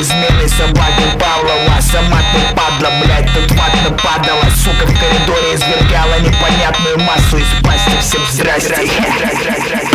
измены собаки Павлова. Сама ты падла, блять, тут ватно падала. Сука в коридоре извергала непонятную массу из пасти. Всем здрасте.